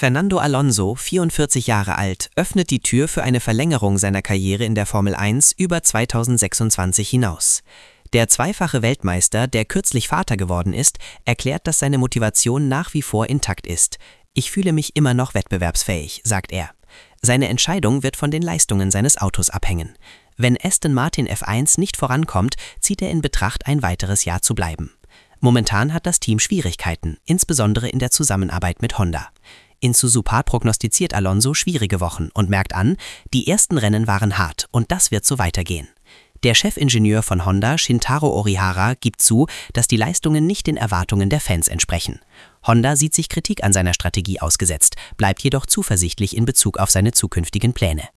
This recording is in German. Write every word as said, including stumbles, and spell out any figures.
Fernando Alonso, vierundvierzig Jahre alt, öffnet die Tür für eine Verlängerung seiner Karriere in der Formel eins über zweitausendsechsundzwanzig hinaus. Der zweifache Weltmeister, der kürzlich Vater geworden ist, erklärt, dass seine Motivation nach wie vor intakt ist. „Ich fühle mich immer noch wettbewerbsfähig“, sagt er. Seine Entscheidung wird von den Leistungen seines Autos abhängen. Wenn Aston Martin F eins nicht vorankommt, zieht er in Betracht, ein weiteres Jahr zu bleiben. Momentan hat das Team Schwierigkeiten, insbesondere in der Zusammenarbeit mit Honda. In Suzuka prognostiziert Alonso schwierige Wochen und merkt an, die ersten Rennen waren hart und das wird so weitergehen. Der Chefingenieur von Honda, Shintaro Orihara, gibt zu, dass die Leistungen nicht den Erwartungen der Fans entsprechen. Honda sieht sich Kritik an seiner Strategie ausgesetzt, bleibt jedoch zuversichtlich in Bezug auf seine zukünftigen Pläne.